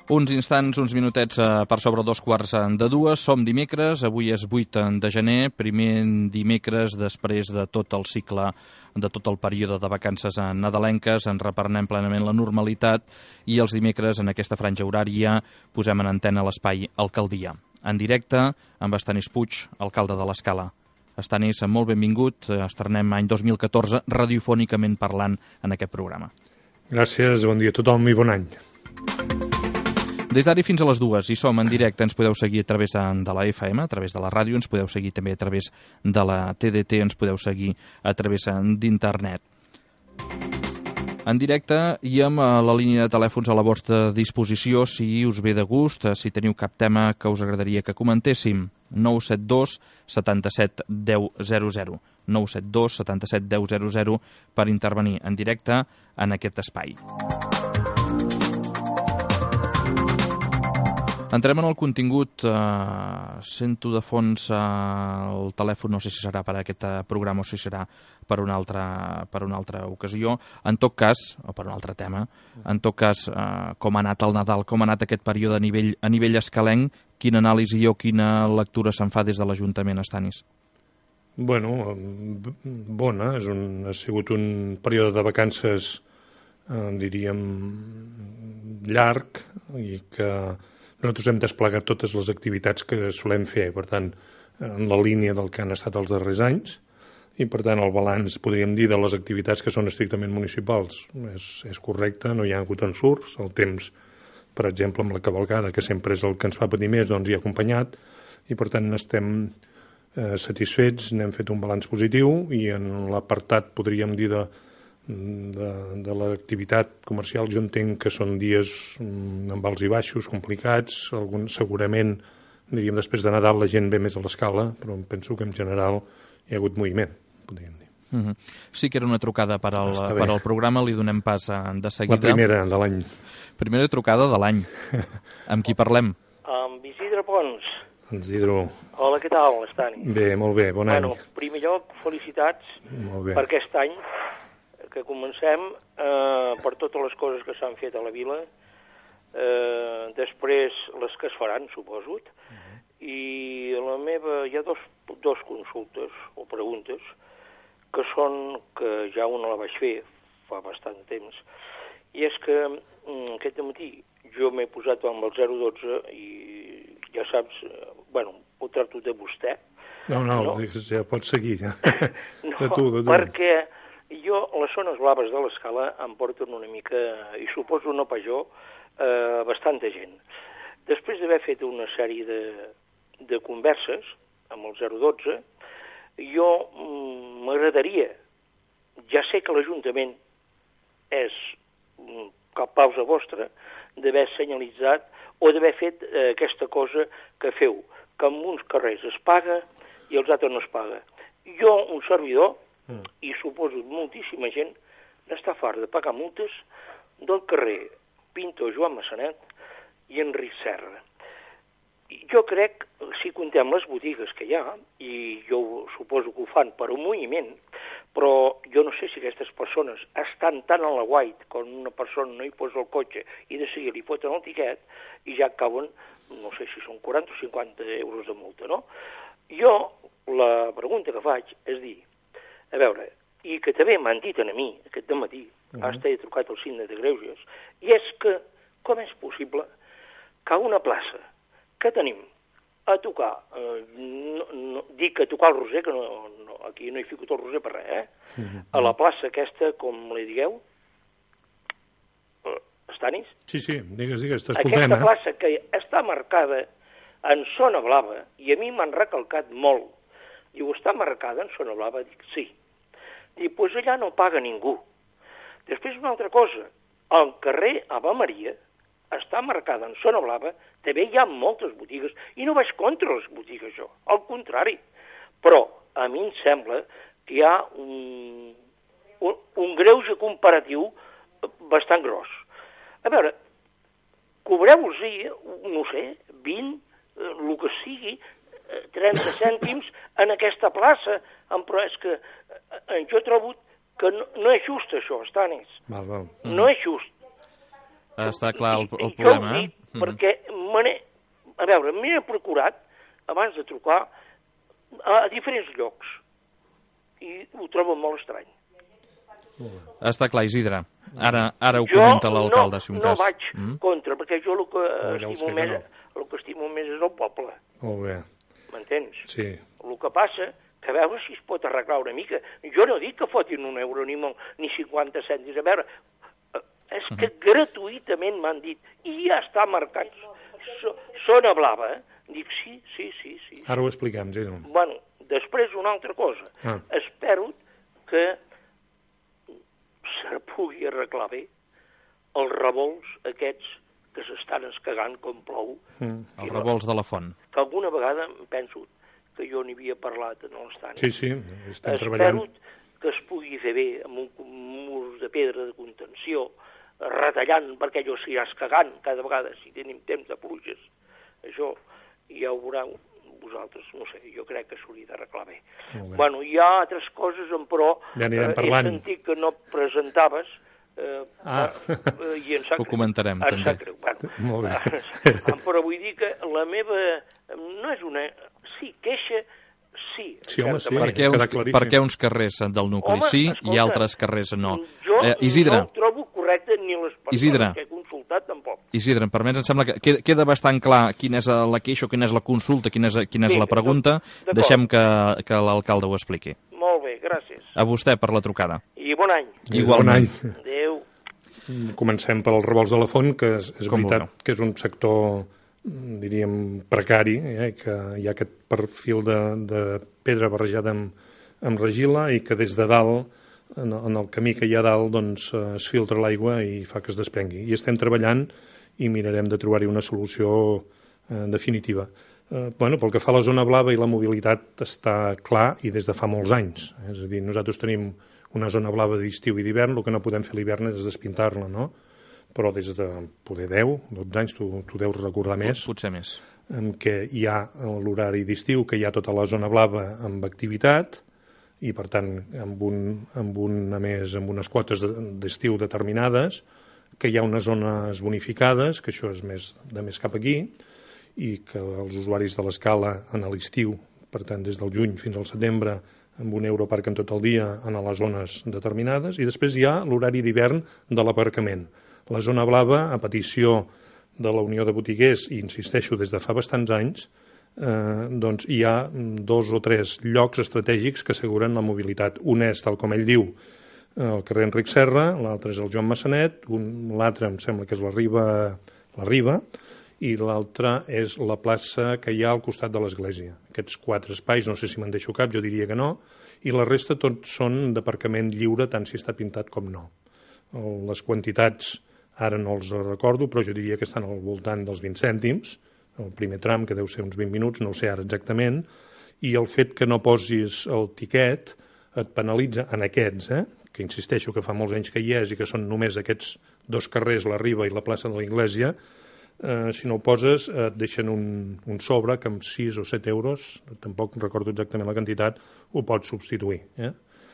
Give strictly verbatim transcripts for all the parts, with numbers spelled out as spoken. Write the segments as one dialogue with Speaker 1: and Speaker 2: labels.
Speaker 1: Uns instants, uns minutets per sobre dos quarts de dues. Som dimecres, avui és vuit de gener, primer dimecres després de tot el cicle, de tot el període de vacances nadalenques. Ens reprenem plenament la normalitat i els dimecres, en aquesta franja horària, posem en antena l'espai Alcaldia. En directe, amb Estanis Puig, alcalde de l'Escala. Estanis, molt benvingut. Estrenem any dos mil catorze, radiofònicament parlant en aquest programa.
Speaker 2: Gràcies, bon dia a tothom i bon any.
Speaker 1: Des d'ara fins a les dues hi som en directe, ens podeu seguir a través de la F M, a través de la ràdio, ens podeu seguir també a través de la T D T, ens podeu seguir a través d'internet. En directe i amb la línia de telèfons a la vostra disposició, si us ve de gust, si teniu cap tema que us agradaria que comentéssim. nou set dos setanta-set deu zero zero. nou set dos setanta-set deu zero zero per intervenir en directe en aquest espai. Entrem en el contingut. Eh, sento de fons eh, el telèfon, no sé si serà per aquest programa o si serà per una altra, per una altra ocasió. En tot cas, o per un altre tema, en tot cas, eh, com ha anat el Nadal, com ha anat aquest període a nivell, a nivell escalenc, quina anàlisi o quina lectura se'n fa des de l'Ajuntament, Estanis?
Speaker 2: Bueno, bona, és un, ha sigut un període de vacances, eh, diríem, llarg, i que nosaltres hem desplegat totes les activitats que solem fer, per tant, en la línia del que han estat els darrers anys, i per tant el balanç, podríem dir, de les activitats que són estrictament municipals és, és correcte, no hi ha hagut ensurts, el temps, per exemple, amb la cavalcada, que sempre és el que ens fa patir més, doncs hi ha acompanyat, i per tant estem eh, satisfets, n'hem fet un balanç positiu, i en l'apartat, podríem dir, de De, de l'activitat comercial jo entenc que són dies amb alts i baixos, complicats, algun, segurament, diríem, després de Nadal la gent ve més a l'Escala, però penso que en general hi ha hagut moviment, podríem dir.
Speaker 1: Uh-huh. Sí que era una trucada per al, per al programa, li donem pas de seguida.
Speaker 2: La primera de l'any.
Speaker 1: Primera trucada de l'any. Amb qui parlem?
Speaker 3: Amb Isidre Pons.
Speaker 2: Isidro.
Speaker 3: Hola, què tal, Estani?
Speaker 2: Bé, molt bé, bon any.
Speaker 3: Bueno, en primer lloc, felicitats
Speaker 2: molt bé.
Speaker 3: Per aquest any, que comencem eh, per totes les coses que s'han fet a la vila, eh, després les que es faran, suposo, uh-huh. I la meva, hi ha dos, dos consultes o preguntes que són, que ja una la vaig fer fa bastant temps, i és que mm, aquest matí jo m'he posat amb el zero dotze i ja saps, eh, bueno, ho tracto de vostè.
Speaker 2: No, no, no? Ja pots seguir.
Speaker 3: No,
Speaker 2: de tu, de tu.
Speaker 3: Perquè jo, les zones blaves de l'Escala em porten una mica, i suposo no pas jo, eh, bastanta gent. Després d'haver fet una sèrie de, de converses amb el zero dotze, jo mm, m'agradaria, ja sé que l'Ajuntament és mm, cap pausa vostra, d'haver senyalitzat o d'haver fet eh, aquesta cosa que feu, que en uns carrers es paga i els altres no es paga. Jo, un servidor, Mm. i suposo moltíssima gent n'està fart de pagar multes del carrer Pinto Joan Massanet i Enric Serra. Jo crec, si comptem les botigues que hi ha, i jo suposo que ho fan per un moviment, però jo no sé si aquestes persones estan tan a la guait quan una persona no hi posa el cotxe i de seguida li foten el tiquet i ja cauen, no sé si són quaranta o cinquanta euros de multa, no? Jo, la pregunta que faig és dir, a veure, i que també m'han dit a mi aquest dematí, uh-huh. Hasta he trucat al síndic de Greuges, i és que com és possible que a una plaça que tenim a tocar, eh, no, no, dic a tocar el roser, que no, no, aquí no he ficat el roser per res, eh? Uh-huh. A la plaça aquesta, com li digueu, eh, Estanis?
Speaker 2: Sí, sí, digues, digues, t'escoltem,
Speaker 3: aquesta
Speaker 2: eh?
Speaker 3: plaça que està marcada en zona blava, i a mi m'han recalcat molt, diu, està marcada en zona blava? Dic, sí. Dic, doncs allà no paga ningú. Després una altra cosa, al carrer Ave Maria està marcada en zona blava, també hi ha moltes botigues, i no vaig contra les botigues jo, al contrari. Però a mi em sembla que hi ha un, un, un greuge comparatiu bastant gros. A veure, cobreu-los-hi, no sé, vint, el que sigui, trenta cèntims en aquesta plaça, però és que jo trobo que no, no és just això, Estanis.
Speaker 2: Val, val.
Speaker 3: No és just.
Speaker 1: Està clar el, el
Speaker 3: I,
Speaker 1: problema,
Speaker 3: i
Speaker 1: eh?
Speaker 3: Mm. Perquè, a veure, m'he procurat, abans de trucar, a, a diferents llocs. I ho trobo molt estrany.
Speaker 1: Està clar, Isidre. Ara, ara ho comenta l'alcalde,
Speaker 3: no,
Speaker 1: si un
Speaker 3: cas. Jo no vaig
Speaker 1: mm?
Speaker 3: contra, perquè jo el que,
Speaker 2: oh, ja
Speaker 3: estimo
Speaker 2: sé
Speaker 3: més,
Speaker 2: no.
Speaker 3: el que estimo més és el poble.
Speaker 2: Molt bé.
Speaker 3: M'entens?
Speaker 2: Sí.
Speaker 3: El que passa, que a veure si es pot arreglar una mica. Jo no dic que fotin un euro ni, ni cinquanta cèntims. A veure, és que uh -huh. gratuïtament m'han dit, i ja està marcat, so, zona blava, eh? Dic, sí, sí, sí, sí.
Speaker 2: Ara ho expliquem, sí.
Speaker 3: Bueno, després una altra cosa.
Speaker 2: Ah.
Speaker 3: Espero que se pugui arreglar bé els revolts aquests que s'estan escagant com plou.
Speaker 2: Mm.
Speaker 1: Els revolts de la font.
Speaker 3: Que alguna vegada em penso que jo n'hi havia parlat en l'estat.
Speaker 2: Sí, sí, estem
Speaker 3: Espero
Speaker 2: treballant.
Speaker 3: que es pugui fer bé amb un mur de pedra de contenció, retallant perquè allò s'irà escagant cada vegada si tenim temps de pluges. Això ja ho veureu vosaltres, no sé, jo crec que s'hauria d'arreglar bé. Bueno, hi ha altres coses, però
Speaker 2: ja anirem
Speaker 3: eh,
Speaker 2: parlant.
Speaker 3: He sentit que no presentaves eh,
Speaker 2: ah.
Speaker 3: eh, i em sap
Speaker 1: ho comentarem,
Speaker 3: em
Speaker 1: també.
Speaker 3: sap greu. Bueno,
Speaker 2: molt bé.
Speaker 3: però vull dir que la meva no és una... Sí, queixa, sí.
Speaker 2: Sí, home, sí.
Speaker 1: Per què, uns, per què uns carrers del nucli
Speaker 3: home,
Speaker 1: sí
Speaker 3: escolta,
Speaker 1: i altres carrers no?
Speaker 3: Jo
Speaker 1: eh, Isidre,
Speaker 3: no ho trobo correcte ni les persones
Speaker 1: Isidre,
Speaker 3: que he consultat tampoc.
Speaker 1: Isidre, per mi em sembla que queda, queda bastant clar quina és la queixa, quina és la consulta, quina és, quina és
Speaker 3: sí,
Speaker 1: la pregunta. Deixem que, que l'alcalde ho expliqui.
Speaker 3: Molt bé, gràcies.
Speaker 1: A vostè per la trucada.
Speaker 3: I bon any.
Speaker 1: Igualment.
Speaker 2: Bon any.
Speaker 3: Adéu.
Speaker 2: Comencem per als revolts de la Font, que és, és
Speaker 1: Com
Speaker 2: veritat
Speaker 1: vulgueu.
Speaker 2: que és un sector, diríem, precari, eh, que hi ha aquest perfil de, de pedra barrejada amb, amb regila i que des de dalt, en, en el camí que hi ha dalt, doncs, eh, es filtra l'aigua i fa que es desprengui. I estem treballant i mirarem de trobar-hi una solució eh, definitiva. Eh, bueno, pel que fa a la zona blava i la mobilitat està clar i des de fa molts anys. Eh? És a dir, nosaltres tenim una zona blava d'estiu i d'hivern, el que no podem fer a l'hivern és despintar-la, no? Però des de poder deu, dotze anys, tu, tu deus recordar més,
Speaker 1: Potser més.
Speaker 2: en què hi ha l'horari d'estiu, que hi ha tota la zona blava amb activitat, i per tant amb, un, amb, una més, amb unes quotes d'estiu determinades, que hi ha unes zones bonificades, que això és més, de més cap aquí, i que els usuaris de l'escala en l'estiu, per tant des del juny fins al setembre, amb un euro aparquen tot el dia en les zones determinades, i després hi ha l'horari d'hivern de l'aparcament. La zona blava, a petició de la Unió de Botiguers, i insisteixo des de fa bastants anys, eh, doncs hi ha dos o tres llocs estratègics que asseguren la mobilitat. Un és, tal com ell diu, el carrer Enric Serra, l'altre és el Joan Massanet, l'altre em sembla que és la Riba, la Riba, i l'altre és la plaça que hi ha al costat de l'església. Aquests quatre espais, no sé si me'n deixo cap, jo diria que no, i la resta tots són d'aparcament lliure, tant si està pintat com no. Les quantitats ara no els recordo, però jo diria que estan al voltant dels vint cèntims, el primer tram, que deu ser uns vint minuts, no ho sé ara exactament, i el fet que no posis el tiquet et penalitza en aquests, eh? Que insisteixo que fa molts anys que hi és i que són només aquests dos carrers, la Riba i la plaça de l'Iglésia, eh, si no ho poses et deixen un, un sobre que amb sis o set euros, tampoc recordo exactament la quantitat, ho pots substituir, eh?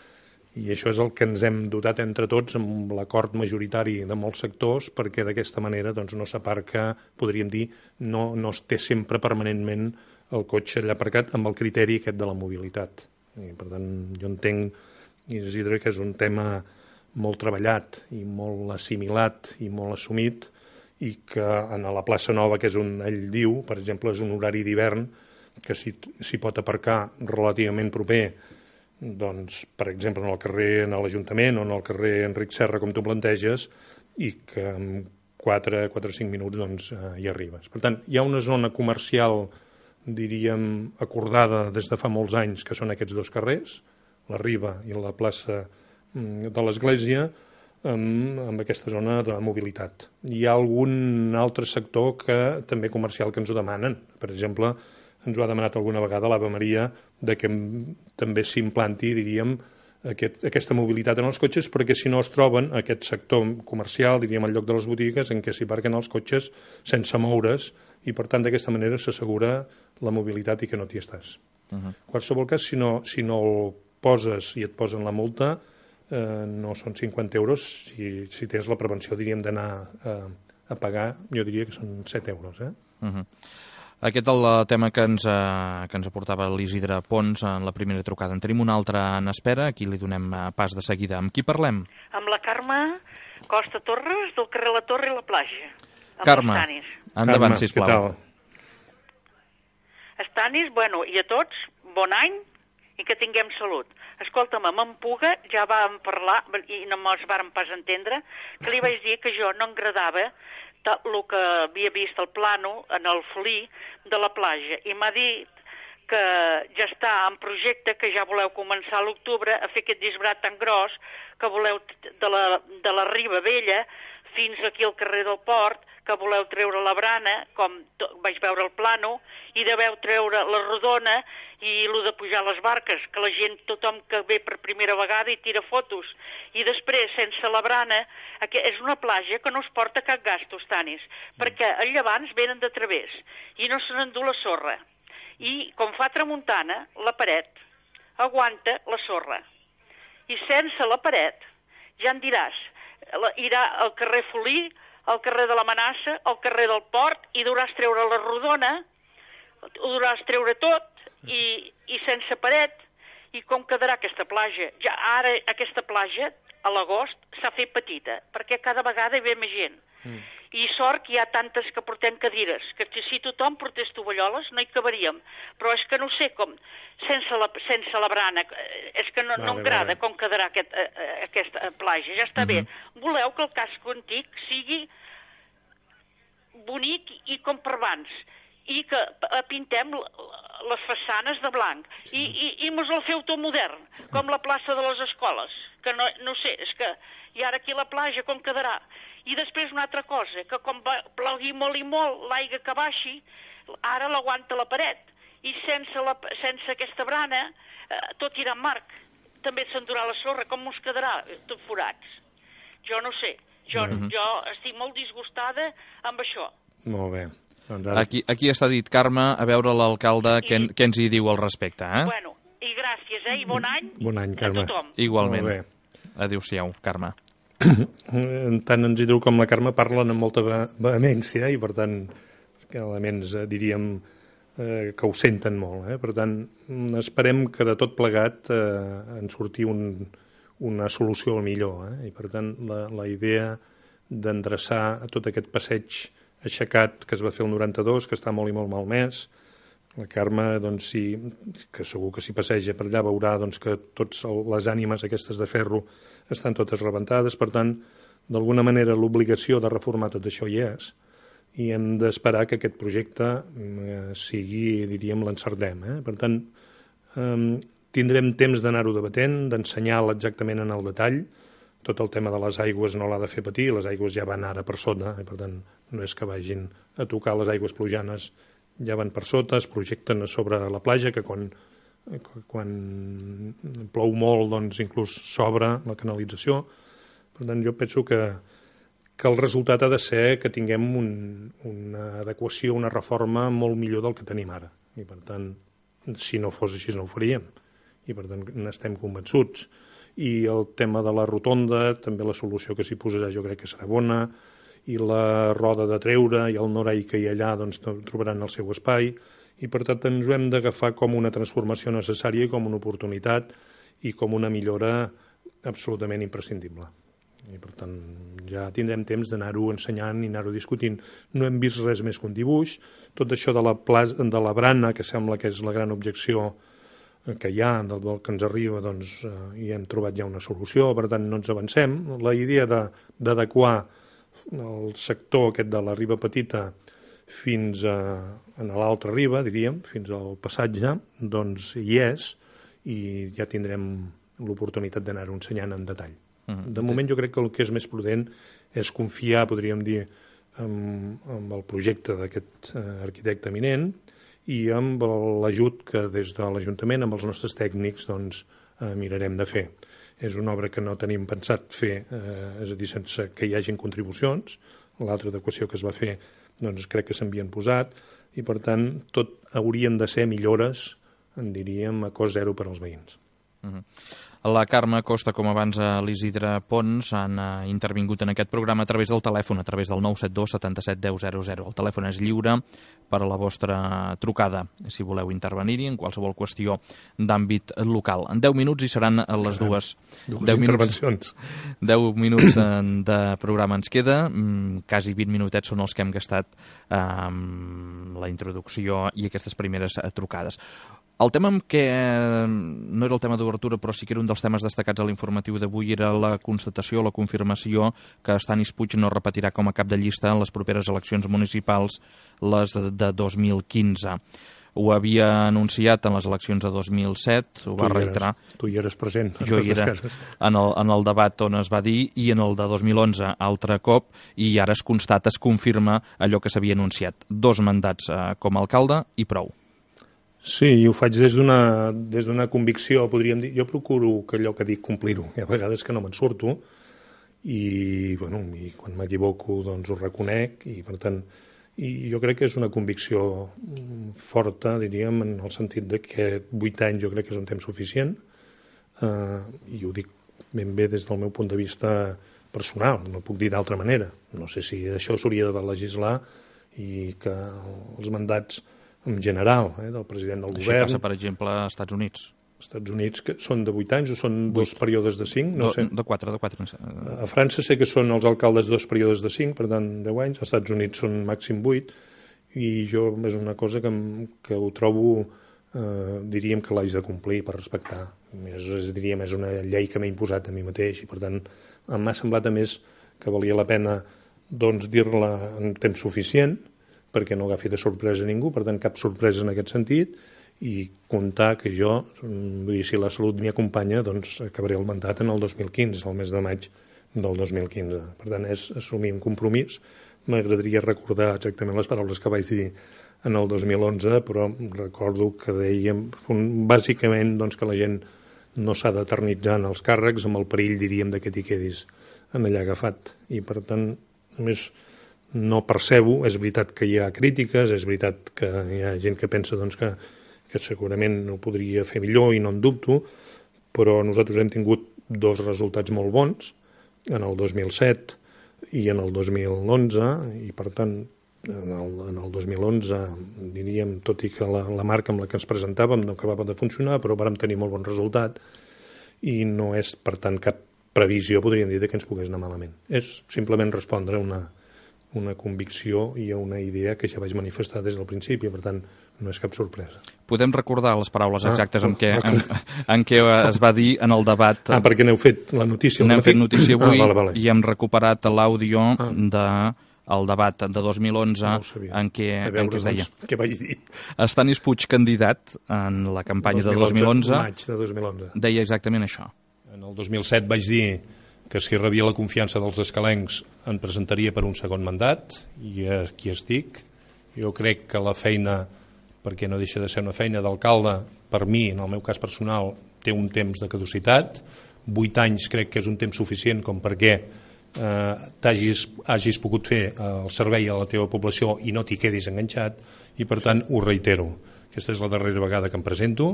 Speaker 2: I això és el que ens hem dotat entre tots amb l'acord majoritari de molts sectors, perquè d'aquesta manera doncs, no s'aparca, podríem dir, no, no es té sempre permanentment el cotxe allà aparcat amb el criteri aquest de la mobilitat. I, per tant, jo entenc, Isidre, que és un tema molt treballat i molt assimilat i molt assumit, i que en la plaça Nova, que és on ell diu, per exemple, és un horari d'hivern que s'hi pot aparcar relativament proper, doncs, per exemple, en el carrer, en l'Ajuntament o en el carrer Enric Serra, com tu planteges, i que en quatre o cinc minuts doncs, eh, hi arribes. Per tant, hi ha una zona comercial, diríem, acordada des de fa molts anys, que són aquests dos carrers, la Riba i la plaça de l'Església, amb, amb aquesta zona de mobilitat. Hi ha algun altre sector que també comercial que ens ho demanen. Per exemple, ens ho ha demanat alguna vegada l'Ave Maria de que també s'implanti, diríem, aquest, aquesta mobilitat en els cotxes, perquè si no es troben aquest sector comercial, diríem, al lloc de les botigues, en què s'hi parquen els cotxes sense moure's, i per tant d'aquesta manera s'assegura la mobilitat i que no t'hi estàs. Uh -huh. En qualsevol cas, si no, si no el poses i et posen la multa, eh, no són cinquanta euros si, si tens la prevenció, diríem, d'anar eh, a pagar, jo diria que són set euros. Eh?
Speaker 1: Uh-huh. Aquest és el tema que ens, eh, que ens aportava l'Isidre Pons en la primera trucada. En tenim un altre en espera, aquí li donem pas de seguida. Amb qui parlem?
Speaker 4: Amb la Carme Costa Torres, del carrer La Torre i la Platja.
Speaker 1: Carme, endavant,
Speaker 2: Carme,
Speaker 1: sisplau.
Speaker 2: què tal?
Speaker 4: Estanis, bueno, i a tots, bon any i que tinguem salut. Escolta'm, amb Puga ja vam parlar, i no mos vàrem pas entendre, que li vaig dir que jo no agradava el que havia vist el plano en el Folí de la platja, i m'ha dit que ja està en projecte, que ja voleu començar a l'octubre a fer aquest disbrat tan gros, que voleu de la, de la Riba Vella fins aquí al carrer del Port, que voleu treure la brana, com vaig veure el plano, i deveu treure la rodona i el de pujar les barques, que la gent, tothom que ve per primera vegada i tira fotos. I després, sense la brana, és una platja que no es porta cap gasto, Stanis, perquè els llevants venen de través i no se n'endú la sorra. I, com fa tramuntana, la paret aguanta la sorra. I sense la paret, ja en diràs, irà al carrer Folí, al carrer de l'Amenaça, al carrer del Port, i duràs treure la rodona, ho duràs treure tot, i, i sense paret, i com quedarà aquesta platja? Ja ara aquesta platja, a l'agost, s'ha fet petita, perquè cada vegada hi ve més gent. Mm. I sort que hi ha tantes que portem cadires, que si tothom portés tovalloles no hi cabaríem, però és que no sé com, sense la, sense la brana, és que no, vale, no m'agrada vale. Com quedarà aquest, eh, aquesta platja, ja està uh-huh. bé. Voleu que el casc antic sigui bonic i com per abans, i que pintem les façanes de blanc, sí. i, i, i mos el feu tot modern, com la plaça de les escoles, que no, no sé, és que, i ara aquí la platja com quedarà? I després una altra cosa, que com plogui molt i molt, l'aigua que baixi, ara l'aguanta la paret, i sense, la, sense aquesta brana, eh, tot irà en marc. També s'endurà la sorra, com mos quedarà? Tot forats. Jo no sé, jo, mm-hmm. jo estic molt disgustada amb això.
Speaker 2: Molt bé.
Speaker 1: Doncs ara... aquí, aquí està dit, Carme, a veure l'alcalde I... què, què ens hi diu al respecte. Eh?
Speaker 4: Bueno, i gràcies, eh? I bon any,
Speaker 2: bon any Carme.
Speaker 4: A tothom.
Speaker 1: Igualment. Adéu-siau, Carme.
Speaker 2: Tant en Isidro com la Carme parlen amb molta vehemència i per tant elements eh, diríem eh, que ho senten molt, eh? Per tant esperem que de tot plegat eh, en surti un, una solució millor, eh? I per tant la, la idea d'endreçar tot aquest passeig aixecat que es va fer el noranta-dos, que està molt i molt malmès. La Carme, doncs, sí, que segur que si passeja per allà veurà doncs, que totes les ànimes aquestes de ferro estan totes rebentades. Per tant, d'alguna manera, l'obligació de reformar tot això hi és i hem d'esperar que aquest projecte eh, sigui, diríem, l'encertem. Eh? Per tant, eh, tindrem temps d'anar-ho debatent, d'ensenyar-lo exactament en el detall. Tot el tema de les aigües no l'ha de fer patir, les aigües ja van ara per sota, i per tant no és que vagin a tocar les aigües plujanes, ja van per sota, es projecten a sobre la platja, que quan, quan plou molt doncs inclús s'obre la canalització. Per tant, jo penso que, que el resultat ha de ser que tinguem un, una adequació, una reforma molt millor del que tenim ara. I per tant, si no fos així no ho faríem. I per tant n'estem convençuts. I el tema de la rotonda, també la solució que s'hi posarà jo crec que serà bona, i la roda de treure i el norei que hi ha allà doncs, trobaran el seu espai, i per tant ens ho hem d'agafar com una transformació necessària i com una oportunitat i com una millora absolutament imprescindible. I per tant ja tindrem temps d'anar-ho ensenyant i anar-ho discutint. No hem vist res més que un dibuix. Tot això de la, plaça, de la brana, que sembla que és la gran objecció que hi ha, del, del que ens arriba, doncs eh, hi hem trobat ja una solució, per tant no ens avancem. La idea d'adequar el sector aquest de la riba petita fins a, a l'altra riba, diríem, fins al passatge, doncs hi és i ja tindrem l'oportunitat d'anar-ho ensenyant en detall. Mm-hmm. De moment jo crec que el que és més prudent és confiar, podríem dir, en, en el projecte d'aquest eh, arquitecte eminent i amb l'ajut que des de l'Ajuntament, amb els nostres tècnics, doncs, eh, mirarem de fer. És una obra que no tenim pensat fer, eh, és a dir, sense que hi hagin contribucions. L'altra adequació que es va fer, doncs crec que s'havien posat, i per tant tot haurien de ser millores, en diríem, a cost zero per als veïns.
Speaker 1: Uh-huh. La Carme Costa, com abans l'Isidre Pons, han intervingut en aquest programa a través del telèfon, a través del nou set dos setanta-set deu zero zero. El telèfon és lliure per a la vostra trucada, si voleu intervenir-hi en qualsevol qüestió d'àmbit local. En deu minuts hi seran les dues.
Speaker 2: Dues intervencions.
Speaker 1: deu minuts de programa ens queda, quasi vint minutets són els que hem gastat amb la introducció i aquestes primeres trucades. El tema amb què, no era el tema d'obertura, però sí que era un dels temes destacats a l'informatiu d'avui, era la constatació, la confirmació que Stanis Puig no repetirà com a cap de llista en les properes eleccions municipals, les de dos mil quinze. Ho havia anunciat en les eleccions de dos mil set, ho va reiterar.
Speaker 2: Tu hi eres present.
Speaker 1: Jo hi era en el, en el debat on es va dir, i en el de dos mil onze altre cop, i ara es constata, es confirma allò que s'havia anunciat. Dos mandats eh, com a alcalde i prou.
Speaker 2: Sí, i ho faig des d'una des d'una convicció, podríem dir. Jo procuro que allò que dic complir-ho. Hi ha vegades que no me'n surto i, bueno, i quan m'equivoco doncs ho reconec i, per tant, i jo crec que és una convicció forta, diríem, en el sentit de que vuit anys jo crec que és un temps suficient eh, i ho dic ben bé des del meu punt de vista personal, no puc dir d'altra manera. No sé si això s'hauria de legislar i que els mandats en general, eh, del president del
Speaker 1: Això
Speaker 2: govern.
Speaker 1: Això passa, per exemple, als Estats Units.
Speaker 2: Els Estats Units que són de vuit anys o són vuit. Dos períodes de cinc? No
Speaker 1: do,
Speaker 2: sé.
Speaker 1: De quatre, de quatre.
Speaker 2: A França sé que són els alcaldes dos períodes de cinc, per tant, deu anys. Als Estats Units són màxim vuit. I jo és una cosa que, que ho trobo, eh, diríem que l'haig de complir per respectar. És, és, diríem, és una llei que m'he imposat a mi mateix i, per tant, m'ha semblat, a més, que valia la pena doncs, dir-la en temps suficient, perquè no agafi de sorpresa a ningú, per tant, cap sorpresa en aquest sentit, i comptar que jo, vull dir, si la salut m'hi acompanya, doncs acabaré el mandat en el dos mil quinze, el mes de maig del dos mil quinze. Per tant, és assumir un compromís. M'agradaria recordar exactament les paraules que vaig dir en el dos mil onze, però recordo que dèiem, bàsicament, doncs, que la gent no s'ha d'eternitzar en els càrrecs, amb el perill, diríem, de que t'hi quedis en allà agafat. I, per tant, a més, no percebo, és veritat que hi ha crítiques, és veritat que hi ha gent que pensa doncs, que, que segurament ho podria fer millor i no en dubto, però nosaltres hem tingut dos resultats molt bons, en el dos mil set i en el dos mil onze, i per tant en el, en el dos mil onze diríem, tot i que la, la marca amb la que ens presentàvem no acabava de funcionar, però vàrem tenir molt bon resultat i no és per tant cap previsió, podríem dir, que ens pogués anar malament. És simplement respondre a una una convicció i a una idea que ja vaig manifestar des del principi, per tant, no és cap sorpresa.
Speaker 1: Podem recordar les paraules exactes ah, en, què, en, en què es va dir en el debat.
Speaker 2: Ah, perquè n'heu fet la notícia.
Speaker 1: N'hem fet notícia avui
Speaker 2: ah, vale, vale.
Speaker 1: i hem recuperat l'àudio ah. de el debat de dos mil onze
Speaker 2: no
Speaker 1: en què,
Speaker 2: veure,
Speaker 1: en què es deia.
Speaker 2: Doncs, què vaig dir?
Speaker 1: Stanis Puig, candidat en la campanya de dos mil onze,
Speaker 2: maig de dos mil onze,
Speaker 1: deia exactament això.
Speaker 5: En el dos mil set vaig dir que si rebia la confiança dels escalencs em presentaria per un segon mandat, i aquí estic. Jo crec que la feina, perquè no deixa de ser una feina d'alcalde, per mi, en el meu cas personal, té un temps de caducitat. Vuit anys crec que és un temps suficient com perquè eh, t'hagis hagis pogut fer el servei a la teva població i no t'hi quedis enganxat, i per tant ho reitero. Aquesta és la darrera vegada que em presento.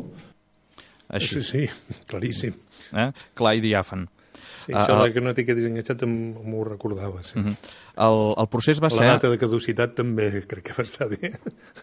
Speaker 1: Així.
Speaker 2: Sí, sí, claríssim.
Speaker 1: Eh? Clar i diàfan.
Speaker 2: Sí, això uh, que no t'hi quedis enganxat m'ho recordava, sí. Uh -huh.
Speaker 1: el, el procés va
Speaker 2: la
Speaker 1: ser...
Speaker 2: La data de caducitat també crec que va estar bé.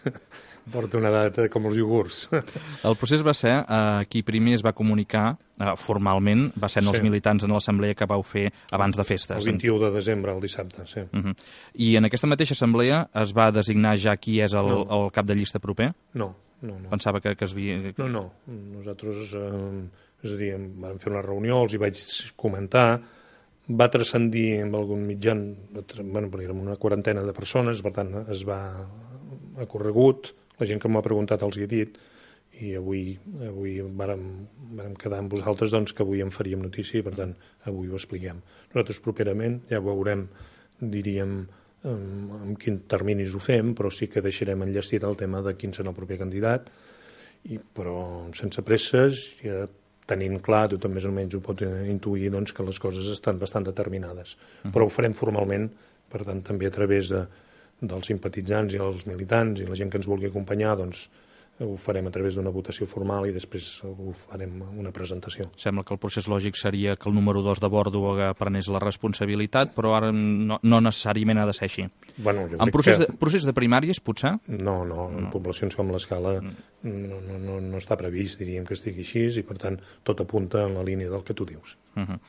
Speaker 2: Porta una data com els iogurts.
Speaker 1: El procés va ser, eh, qui primer es va comunicar eh, formalment, va ser en els sí. militants en l'assemblea que vau fer abans de festes.
Speaker 2: El vint-i-u de desembre, el dissabte, sí.
Speaker 1: Uh -huh. I en aquesta mateixa assemblea es va designar ja qui és el, no. el cap de llista proper?
Speaker 2: No, no, no.
Speaker 1: Pensava que, que es havia...
Speaker 2: No, no. Nosaltres... Eh... És a dir, vam fer una reunió, els hi vaig comentar, va transcendir amb algun mitjan, bueno, érem una quarantena de persones, per tant es va acorregut, la gent que m'ha preguntat els hi he dit, i avui, avui vàrem, vàrem quedar amb vosaltres doncs, que avui en faríem notícia i per tant avui ho expliquem. Nosaltres properament ja veurem, diríem, en, en quin terminis ho fem, però sí que deixarem enllestit el tema de quin serà el proper candidat, i, però sense presses, ja tenint clar, tothom més o menys ho pot intuir, doncs, que les coses estan bastant determinades. Uh-huh. Però ho farem formalment, per tant, també a través de, dels simpatitzants i els militants i la gent que ens vulgui acompanyar, doncs, ho farem a través d'una votació formal i després ho farem una presentació.
Speaker 1: Sembla que el procés lògic seria que el número dos de Bordo prenés la responsabilitat, però ara no, no necessàriament ha de ser així.
Speaker 2: Bueno, jo
Speaker 1: en procés,
Speaker 2: que...
Speaker 1: de, procés de primàries, potser?
Speaker 2: No, no, en
Speaker 1: no.
Speaker 2: poblacions com l'Escala no, no, no, no està previst, diríem, que estigui així, i per tant tot apunta en la línia del que tu dius.
Speaker 1: Uh -huh.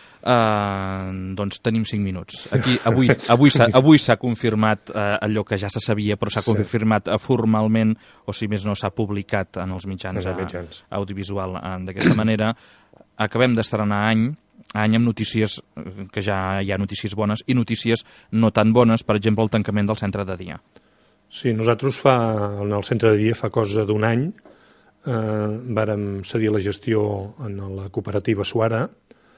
Speaker 1: Uh, doncs tenim cinc minuts. Aquí, avui avui s'ha avui s'ha confirmat uh, allò que ja se sabia, però s'ha sí. confirmat uh, formalment, o si més no s'ha publicat en els mitjans,
Speaker 2: en mitjans.
Speaker 1: Uh, audiovisual uh, d'aquesta manera. Acabem d'estrenar any, any amb notícies, que ja hi ha notícies bones i notícies no tan bones, per exemple el tancament del centre de dia.
Speaker 2: Sí, nosaltres fa, en el centre de dia fa cosa d'un any eh, vàrem cedir la gestió en la cooperativa Suara,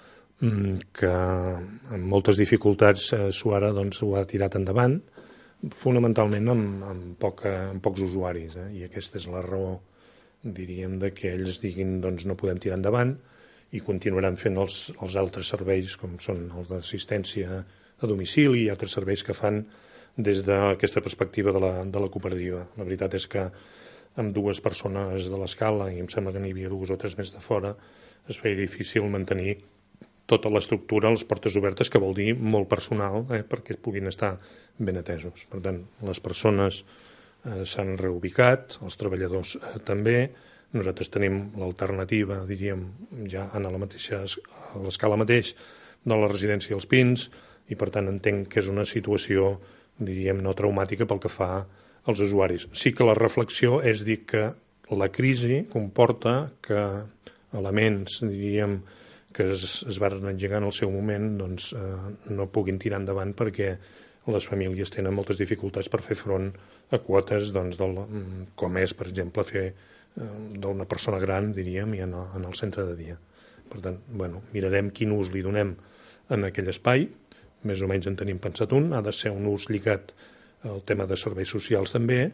Speaker 2: que amb moltes dificultats eh, Suara doncs, ho ha tirat endavant, fonamentalment amb, amb, poca, amb pocs usuaris, eh? I aquesta és la raó, diríem, de que ells diguin doncs, no podem tirar endavant i continuaran fent els, els altres serveis, com són els d'assistència a domicili i altres serveis que fan des d'aquesta perspectiva de la, de la cooperativa. La veritat és que amb dues persones de l'Escala, i em sembla que n'hi havia dues o tres més de fora, es feia difícil mantenir tota l'estructura, les portes obertes, que vol dir molt personal, eh, perquè puguin estar ben atesos. Per tant, les persones eh, s'han reubicat, els treballadors eh, també. Nosaltres tenim l'alternativa, diríem, ja en la mateixa, a l'Escala mateix, de la residència dels Pins, i per tant entenc que és una situació, diríem, no traumàtica pel que fa als usuaris. Sí que la reflexió és dir que la crisi comporta que elements, diríem, que es, es van engegar en el seu moment, doncs eh, no puguin tirar endavant perquè les famílies tenen moltes dificultats per fer front a quotes, doncs, del, com és, per exemple, fer eh, d'una persona gran, diríem, i en el, en el centre de dia. Per tant, bueno, mirarem quin ús li donem en aquell espai, més o menys en tenim pensat un, ha de ser un ús lligat al tema de serveis socials també,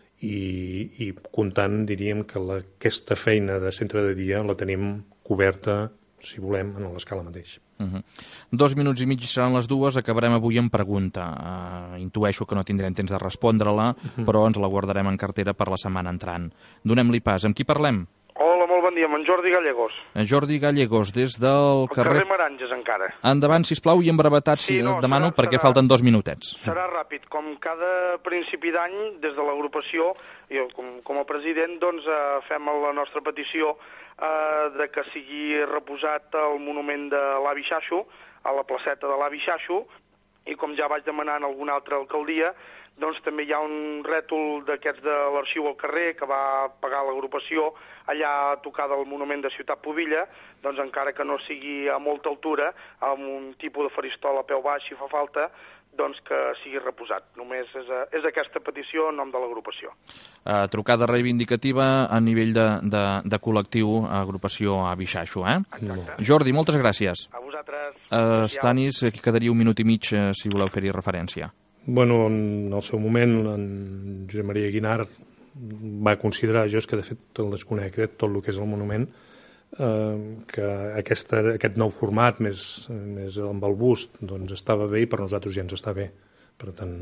Speaker 2: i, i comptant, diríem, que la, aquesta feina de centre de dia la tenim coberta, si volem, en l'Escala mateix.
Speaker 1: Uh-huh. Dos minuts i mig seran les dues, acabarem avui en pregunta. Uh, intueixo que no tindrem temps de respondre-la, uh-huh. però ens la guardarem en cartera per la setmana entrant. Donem-li pas. Amb qui parlem?
Speaker 6: Hola, molt bon dia, amb en Jordi Gallegos.
Speaker 1: En Jordi Gallegos, des del
Speaker 6: el
Speaker 1: carrer...
Speaker 6: carrer Maranges, encara.
Speaker 1: Endavant, sisplau, i en brevetat, si
Speaker 6: sí, no,
Speaker 1: et demano,
Speaker 6: serà,
Speaker 1: perquè
Speaker 6: serà,
Speaker 1: falten dos minutets.
Speaker 6: Serà ràpid. Com cada principi d'any, des de l'agrupació, jo com, com a president, doncs eh, fem la nostra petició eh, de que sigui reposat el monument de l'avi Xaxo, a la placeta de l'avi Xaxo, i com ja vaig demanar en alguna altra alcaldia, doncs també hi ha un rètol d'aquests de l'arxiu al carrer que va pagar l'agrupació allà a tocar del monument de Ciutat Pubilla, doncs encara que no sigui a molta altura, amb un tipus de faristol a peu baix si fa falta, doncs que sigui reposat. Només és, és aquesta petició en nom de l'agrupació.
Speaker 1: Uh, trucada reivindicativa a nivell de, de, de col·lectiu, agrupació a Bixaixo, eh?
Speaker 6: Exacte.
Speaker 1: Jordi, moltes gràcies.
Speaker 6: A vosaltres.
Speaker 1: Uh, Stanis, aquí quedaria un minut i mig uh, si voleu fer-hi referència.
Speaker 2: Bueno, en el seu moment, en Josep Maria Guinart va considerar, jo és que de fet el desconec, eh, tot el que és el monument, eh, que aquesta, aquest nou format més, més amb el bust doncs estava bé i per nosaltres ja ens està bé. Per tant,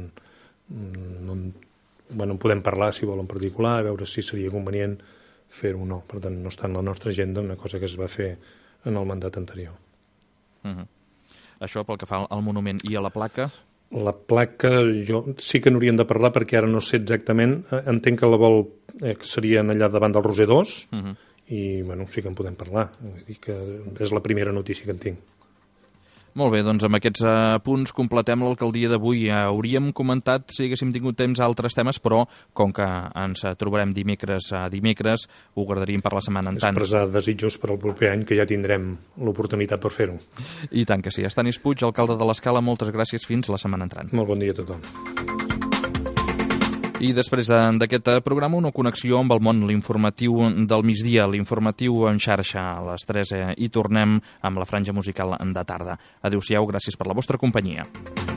Speaker 2: no, bueno, en podem parlar si vol en particular, a veure si seria convenient fer-ho o no. Per tant, no està en la nostra agenda una cosa que es va fer en el mandat anterior.
Speaker 1: Uh-huh. Això pel que fa al monument i a la placa?
Speaker 2: La placa, jo sí que n'hauríem de parlar perquè ara no sé exactament, entenc que la vol, eh, que serien allà davant del Roser dos, uh-huh. i bueno, sí que en podem parlar, vull dir que és la primera notícia que en tinc.
Speaker 1: Molt bé, doncs amb aquests uh, punts completem l'alcaldia d'avui. Uh, hauríem comentat, si haguéssim tingut temps, altres temes, però com que ens uh, trobarem dimecres a uh, dimecres, ho guardaríem per la setmana en tant.
Speaker 2: Expressar desitjos per al proper any, que ja tindrem l'oportunitat per fer-ho.
Speaker 1: I tant que sí. Stanis Puig, alcalde de l'Escala, moltes gràcies. Fins la setmana entrant.
Speaker 2: Molt bon dia a tothom.
Speaker 1: I després d'aquest programa, una connexió amb el món, l'informatiu del migdia, l'informatiu en xarxa. A les tres eh, i tornem amb la franja musical de tarda. Adéu-siau, gràcies per la vostra companyia.